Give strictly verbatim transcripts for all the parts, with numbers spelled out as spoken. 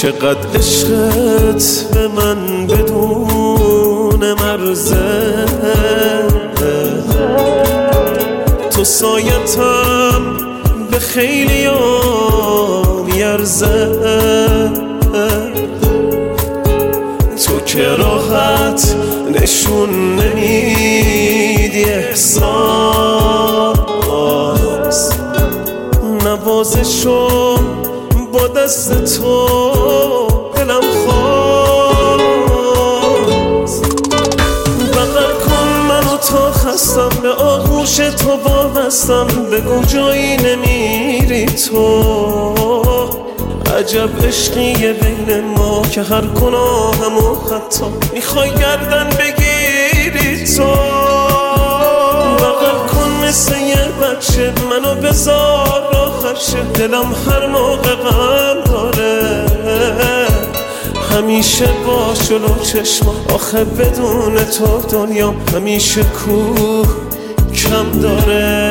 چقدر عشقت به من بدون مرزه، تو سایتم به خیلی ها میارزه، تو که راحت نشون نمیدی احساس، نوازشو با دست تو دلم خواست. بغل کن منو تا خستم، به آغوش تو وابستم، بگو جایی نمیری تو. عجب عشقیه بین ما که هر گناهم و خطا میخوای گردن بگیری تو. بغل کن مثل یه بچه منو بذار راحت شه، دلم هر موقع غم داره همیشه با جلو چشما، آخه بدون تو دنیا همیشه کوه کم داره.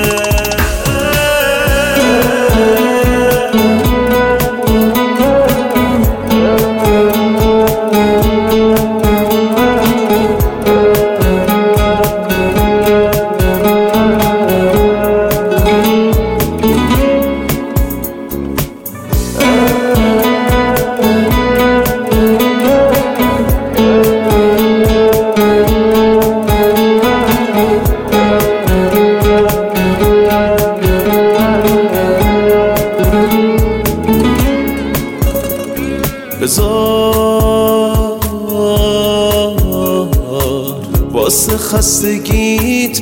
بذار واسه خستگیت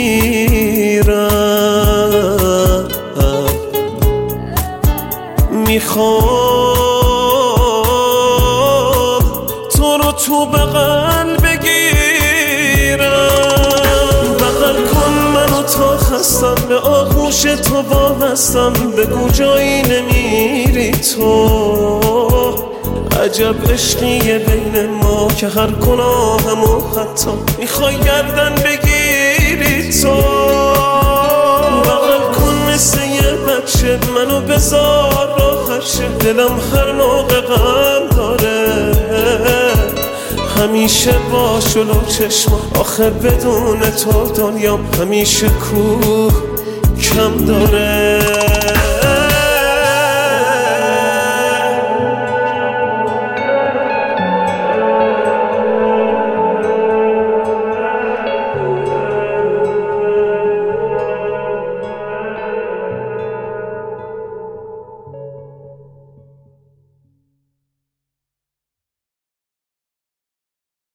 بمیرم، میخوام تو رو تو بغل بگیرم. بغل کن منو تا خستم، به آغوش تو وابستم، بگو جایی نمیری تو. عجب عشقیه بین ما که هر گناهم و خطا میخوای گردن بگیری تو. بغل کن مثل یه بچه منو بذار راحت شه، دلم هر موقع غم داره همیشه با جلو چشما، آخه بدون تو دنیا همیشه کوه کم داره.